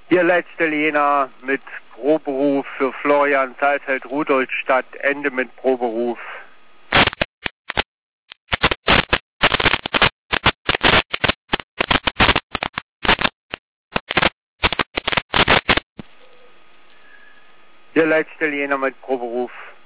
Hier letzte Lena mit Proberuf für Florian Saalfeld, Rudolstadt, Ende mit Proberuf. Hier letzte Lena mit Proberuf.